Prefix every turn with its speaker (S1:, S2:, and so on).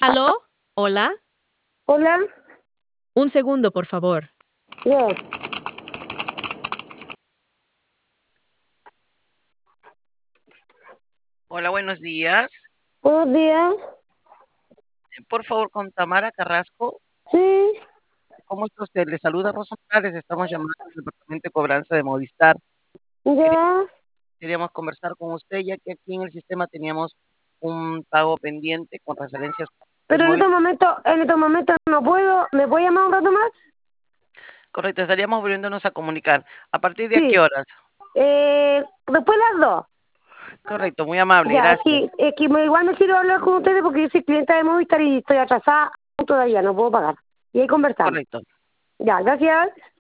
S1: ¿Aló? ¿Hola?
S2: Hola,
S1: Un segundo, por favor.
S2: ya.
S3: Hola, buenos días.
S2: Buenos días.
S3: Por favor, con Tamara Carrasco.
S2: Sí,
S3: ¿Cómo está usted? Le saluda Rosa Morales. Estamos llamando al Departamento de Cobranza de Movistar.
S2: ya.
S3: Queríamos conversar con usted, ya que aquí en el sistema teníamos un pago pendiente con referencias del
S2: Pero
S3: móvil.
S2: en estos momentos no puedo. ¿Me puede llamar un rato más?
S3: Correcto, estaríamos volviéndonos a comunicar. ¿A partir de a
S2: Sí.
S3: qué horas?
S2: Después las dos.
S3: Correcto, muy amable,
S2: Ya,
S3: gracias.
S2: igual me quiero hablar con ustedes porque yo soy clienta de Movistar y estoy atrasada todavía, no puedo pagar. Y ahí conversamos.
S3: Correcto.
S2: Ya, gracias.